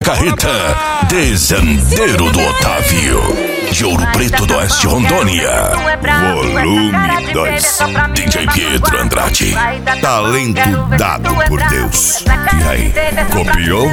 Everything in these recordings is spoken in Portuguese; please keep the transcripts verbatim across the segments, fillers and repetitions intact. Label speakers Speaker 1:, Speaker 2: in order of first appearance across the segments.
Speaker 1: Carreta Desandeiro do Otávio, de Ouro Preto do Oeste, Rondônia. Volume dois. D J Pietro Andrade. Talento dado por Deus. E aí, copiou?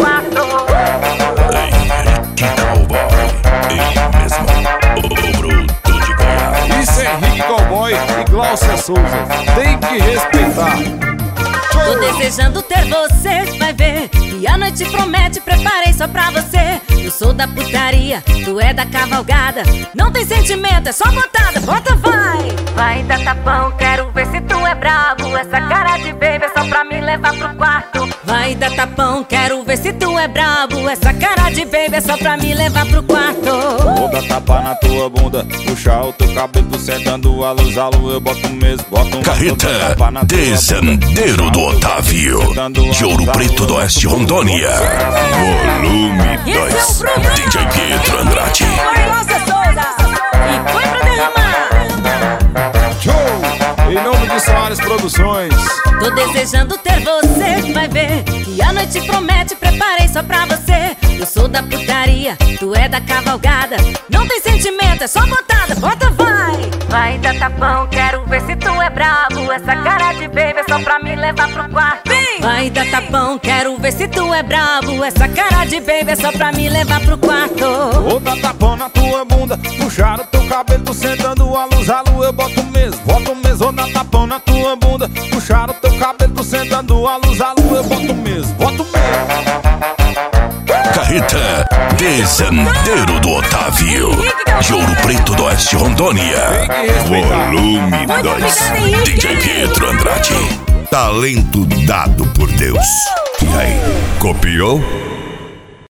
Speaker 1: Henrique Cowboy. Ele mesmo, o bruto de Goiás.
Speaker 2: Isso é Henrique Cowboy e Glaucia Souza. Tem que respeitar.
Speaker 3: Tô desejando ter você, vai ver. E a noite promete, preparei só pra você. Eu sou da putaria, tu é da cavalgada. Não tem sentimento, é só botada, bota vai. Vai dar tapão, quero ver se tu é brabo. Essa cara de baby é só pra me levar pro quarto. Vai dar tapão, quero ver se tu é brabo. Essa cara de baby é só pra me levar pro quarto.
Speaker 2: Vou dar tapa na tua bunda, puxar o teu cabelo, sentando a luz, a lua, eu boto mesmo, boto um.
Speaker 1: Carreta Desandeiro do Otávio, de Ouro Preto do Oeste, Rondônia. Volume dois. D J Pietro Andrade.
Speaker 3: Oi, Glaucia Souza. E foi pra derramar.
Speaker 2: Show! Em nome de Soares Produções.
Speaker 3: Tô desejando ter você, vai ver. E a noite promete, preparei só pra você. Eu sou da putaria, tu é da cavalgada. Não tem sentimento, é só botada, bota vai. Vai dar tapão, quero ver se tu é brabo. Essa cara de baby é só pra me levar pro quarto. Vem! Vai dar tapão, quero ver se tu é brabo. Essa cara de baby é só pra me levar pro quarto.
Speaker 2: Vou dar tapão na tua bunda, puxar o teu cabelo, sentando a luz, a lua, eu boto mesmo, boto mesmo. Vou dar tapão na tua bunda, puxar o teu cabelo, sentando a luz, a lua, eu boto mesmo, boto mesmo.
Speaker 1: Carreta Desandeiro do Otávio, de Ouro Preto do Oeste, Rondônia. Volume dois. D J Pietro Andrade. Talento dado por Deus. E aí, copiou?